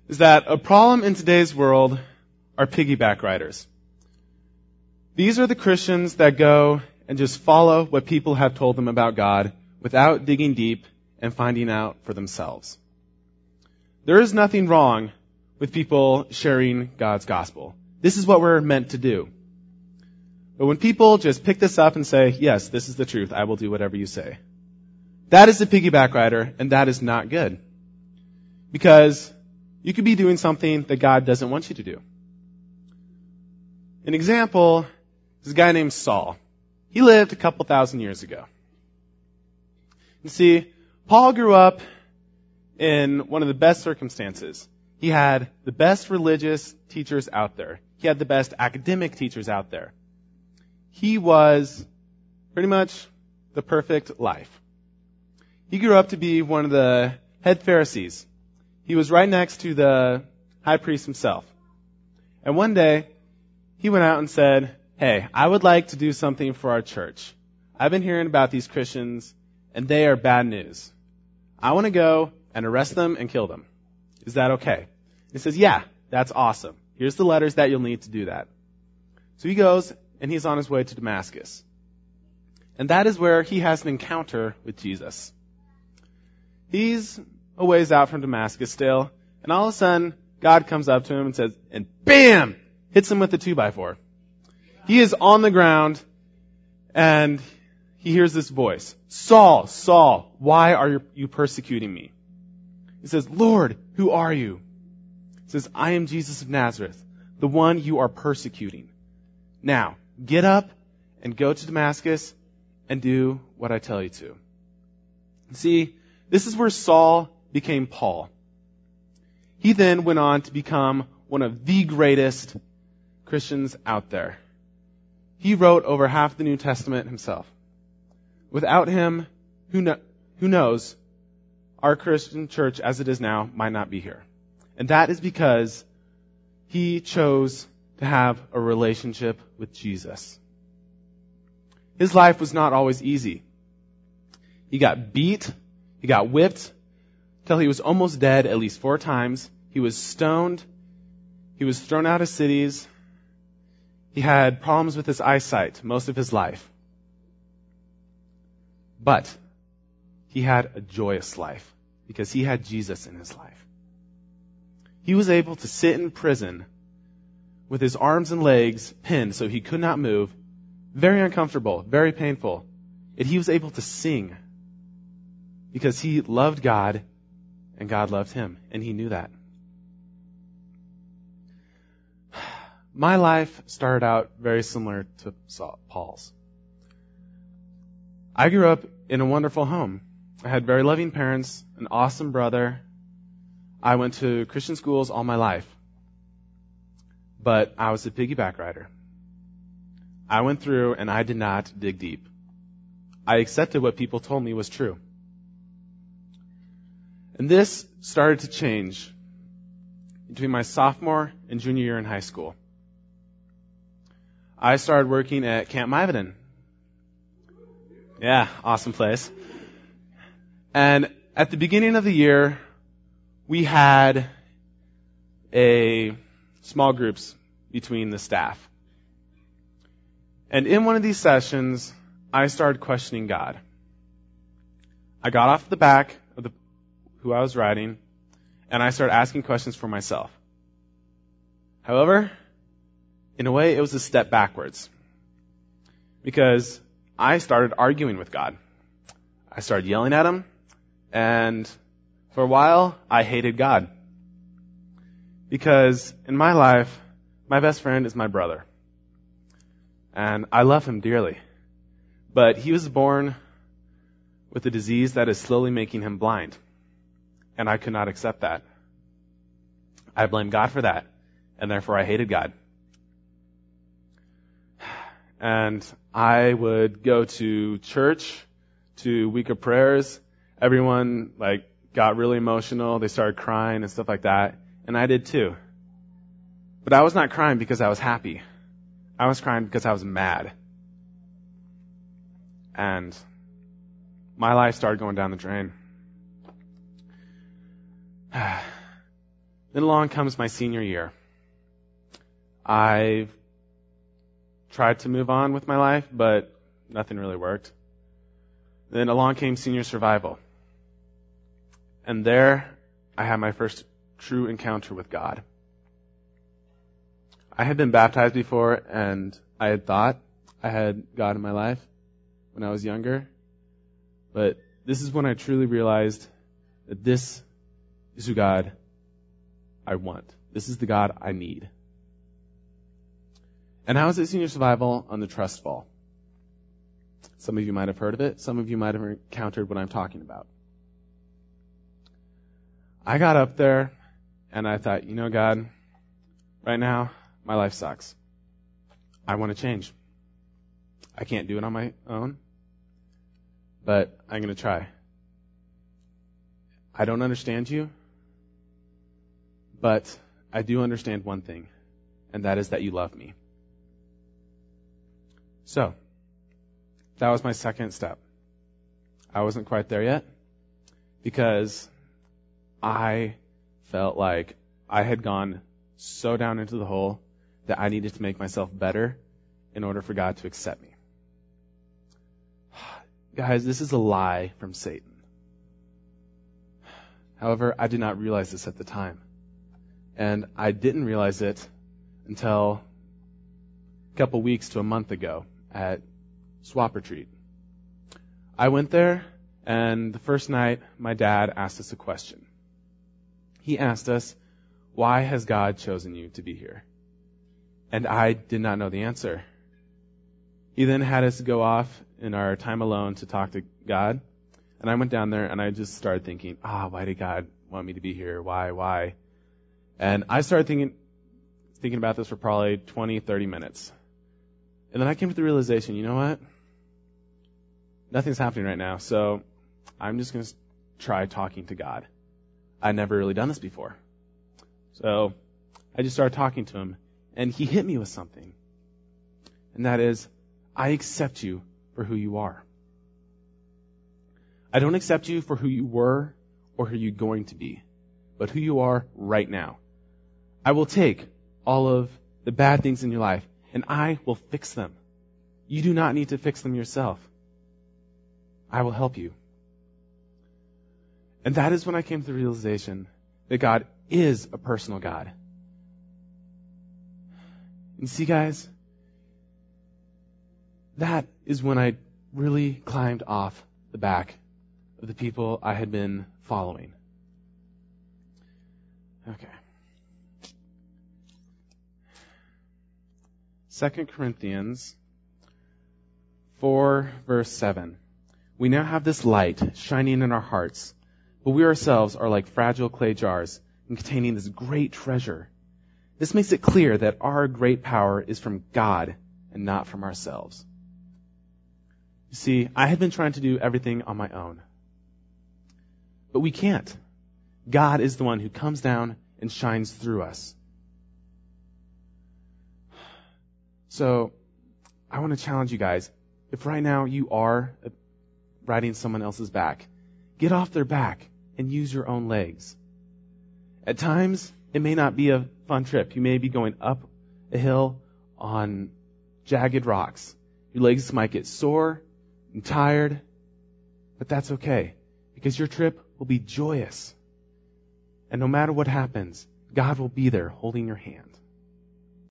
is that a problem in today's world are piggyback riders. These are the Christians that go and just follow what people have told them about God without digging deep and finding out for themselves. There is nothing wrong with people sharing God's gospel. This is what we're meant to do. But when people just pick this up and say, yes, this is the truth, I will do whatever you say, that is a piggyback rider, and that is not good. Because you could be doing something that God doesn't want you to do. An example is a guy named Saul. He lived a couple thousand years ago. You see, Paul grew up in one of the best circumstances. He had the best religious teachers out there. He had the best academic teachers out there. He was pretty much the perfect life. He grew up to be one of the head Pharisees. He was right next to the high priest himself. And one day, he went out and said, hey, I would like to do something for our church. I've been hearing about these Christians, and they are bad news. I want to go and arrest them and kill them. Is that okay? He says, yeah, that's awesome. Here's the letters that you'll need to do that. So he goes, and he's on his way to Damascus. And that is where he has an encounter with Jesus. He's a ways out from Damascus still, and all of a sudden, God comes up to him and says, and bam! Hits him with the 2x4. He is on the ground, and he hears this voice. Saul, Saul, why are you persecuting me? He says, Lord, who are you? He says, I am Jesus of Nazareth, the one you are persecuting. Now, get up and go to Damascus and do what I tell you to. See, this is where Saul became Paul. He then went on to become one of the greatest Christians out there. He wrote over half the New Testament himself. Without him, who knows, our Christian church as it is now might not be here. And that is because he chose to have a relationship with Jesus. His life was not always easy. He got beat, he got whipped, till he was almost dead at least 4 times. He was stoned, he was thrown out of cities, he had problems with his eyesight most of his life. But he had a joyous life because he had Jesus in his life. He was able to sit in prison with his arms and legs pinned so he could not move. Very uncomfortable, very painful. Yet he was able to sing because he loved God and God loved him, and he knew that. My life started out very similar to Paul's. I grew up in a wonderful home. I had very loving parents, an awesome brother. I went to Christian schools all my life. But I was a piggyback rider. I went through and I did not dig deep. I accepted what people told me was true. And this started to change between my sophomore and junior year in high school. I started working at Camp Miveden. Yeah, awesome place. And at the beginning of the year, we had small groups between the staff. And in one of these sessions, I started questioning God. I got off the back of who I was riding, and I started asking questions for myself. However, in a way, it was a step backwards. Because I started arguing with God. I started yelling at him, and for a while, I hated God. Because in my life, my best friend is my brother. And I love him dearly. But he was born with a disease that is slowly making him blind. And I could not accept that. I blame God for that, and therefore I hated God. And I would go to church, to week of prayers. Everyone got really emotional. They started crying and stuff like that. And I did too. But I was not crying because I was happy. I was crying because I was mad. And my life started going down the drain. Then along comes my senior year. I tried to move on with my life, but nothing really worked. Then along came senior survival. And there I had my first true encounter with God. I had been baptized before, and I had thought I had God in my life when I was younger. But this is when I truly realized that this is who God I want. This is the God I need. And I was at senior survival on the trust fall. Some of you might have heard of it. Some of you might have encountered what I'm talking about. I got up there and I thought, you know, God, right now my life sucks. I want to change. I can't do it on my own, but I'm going to try. I don't understand you, but I do understand one thing, and that is that you love me. So, that was my second step. I wasn't quite there yet because I felt like I had gone so down into the hole that I needed to make myself better in order for God to accept me. Guys, this is a lie from Satan. However, I did not realize this at the time. And I didn't realize it until a couple weeks to a month ago at Swap Retreat. I went there, and the first night, my dad asked us a question. He asked us, why has God chosen you to be here? And I did not know the answer. He then had us go off in our time alone to talk to God. And I went down there and I just started thinking, why did God want me to be here? Why? And I started thinking about this for probably 20, 30 minutes. And then I came to the realization, you know what? Nothing's happening right now, so I'm just going to try talking to God. I'd never really done this before. So I just started talking to him, and he hit me with something. And that is, I accept you for who you are. I don't accept you for who you were or who you're going to be, but who you are right now. I will take all of the bad things in your life, and I will fix them. You do not need to fix them yourself. I will help you. And that is when I came to the realization that God is a personal God. And see, guys, that is when I really climbed off the back of the people I had been following. Okay. 2 Corinthians 4, verse 7. We now have this light shining in our hearts, but we ourselves are like fragile clay jars containing this great treasure. This makes it clear that our great power is from God and not from ourselves. You see, I had been trying to do everything on my own. But we can't. God is the one who comes down and shines through us. So, I want to challenge you guys. If right now you are riding someone else's back, get off their back and use your own legs. At times, it may not be a fun trip. You may be going up a hill on jagged rocks. Your legs might get sore and tired, but that's okay, because your trip will be joyous. And no matter what happens, God will be there holding your hand.